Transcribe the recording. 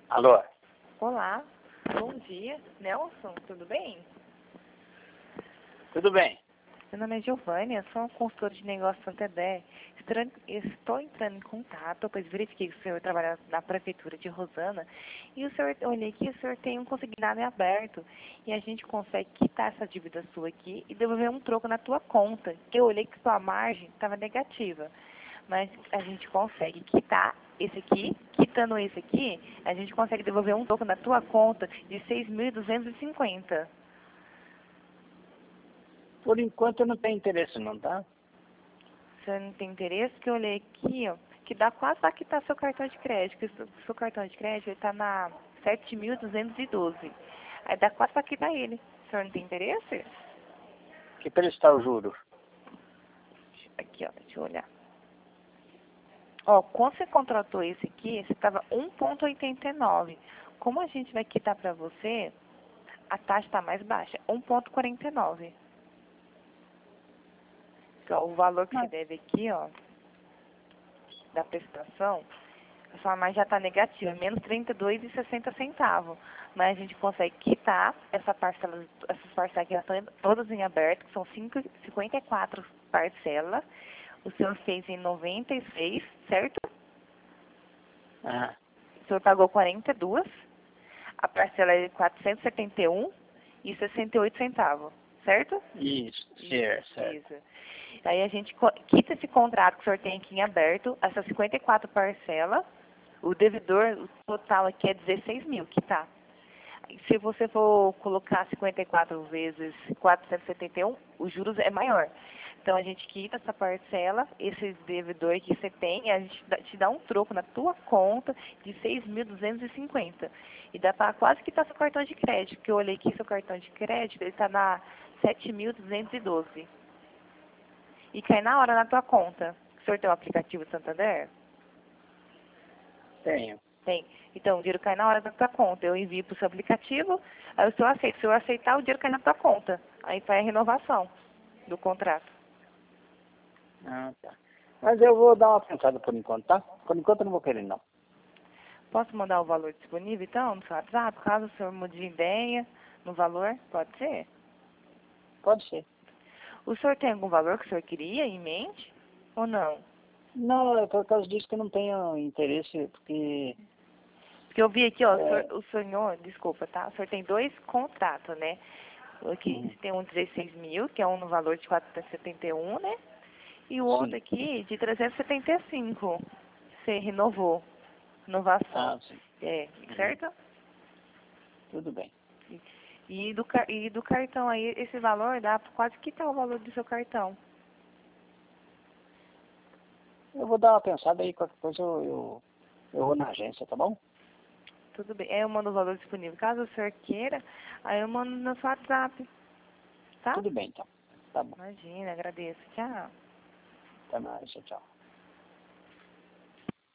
Alô? Olá, bom dia. Nelson, tudo bem? Tudo bem? Meu nome é Giovânia, sou uma consultora de negócios Santander. Estou entrando em contato, pois verifiquei que o senhor trabalha na prefeitura de Rosana e eu olhei que o senhor tem um consignado em aberto e a gente consegue quitar essa dívida sua aqui e devolver um troco na tua conta. Eu olhei que sua margem estava negativa, mas a gente consegue quitar esse aqui, quitando esse aqui, a gente consegue devolver um troco na tua conta de 6.250. Por enquanto eu não tenho interesse não, tá? Você não tem interesse? Que eu olhei aqui, ó, que dá quase para quitar seu cartão de crédito. Que seu cartão de crédito está na 7.212. Aí dá quase para quitar ele. O senhor não tem interesse? Que preço está o juro? Aqui, ó, deixa eu olhar. Ó, quando você contratou esse aqui, você estava 1,89. Como a gente vai quitar para você, a taxa está mais baixa, 1,49. Então, o valor que você Mas, deve aqui, ó, da prestação, a sua margem já está negativa, menos 32,60 centavos. Mas a gente consegue quitar essas parcelas que já estão todas em aberto, que são 54 parcelas. O senhor fez em 96, certo? ah, O senhor pagou 42. A parcela é de 471,68 centavos, certo? isso, certo. Isso. Aí a gente quita esse contrato que o senhor tem aqui em aberto, essas 54 parcelas. O devedor, o total aqui é 16 mil, que tá. Se você for colocar 54 vezes 471, os juros é maior. Então a gente quita essa parcela, esse devedor que você tem, a gente te dá um troco na tua conta de 6.250. E dá para quase quitar seu cartão de crédito, porque eu olhei aqui seu cartão de crédito, ele está na 7.212. E cai na hora na tua conta. O senhor tem o aplicativo Santander? Tenho. Tem. Então, o dinheiro cai na hora da tua conta. Eu envio para o seu aplicativo, aí o senhor aceita. Se eu aceitar, o dinheiro cai na tua conta. Aí faz a renovação do contrato. Ah, tá. Mas eu vou dar uma pensada por enquanto, tá? Por enquanto eu não vou querer não. Posso mandar o valor disponível, então, no seu WhatsApp? Caso o senhor mude de ideia no valor, pode ser? Pode ser. O senhor tem algum valor que o senhor queria em mente? Ou não? Não, é por causa disso que eu não tenho interesse, porque... Porque eu vi aqui, ó, É, o senhor, desculpa, tá? O senhor tem dois contratos, né? Aqui uhum, tem um 16 mil, que é um no valor de 471, né? E o outro sim. aqui de 375. Você renovou. Renovação. Ah, sim. É, Uhum, certo? tudo bem. E do cartão aí, esse valor dá pra quase quitar o valor do seu cartão. Eu vou dar uma pensada aí, qualquer coisa eu vou na agência, tá bom? Tudo bem. Aí eu mando o valor disponível. Caso o senhor queira, aí eu mando no seu WhatsApp. Tá? Tudo bem, então. Tá bom. Imagina, agradeço. Tchau. Até mais, tchau, tchau.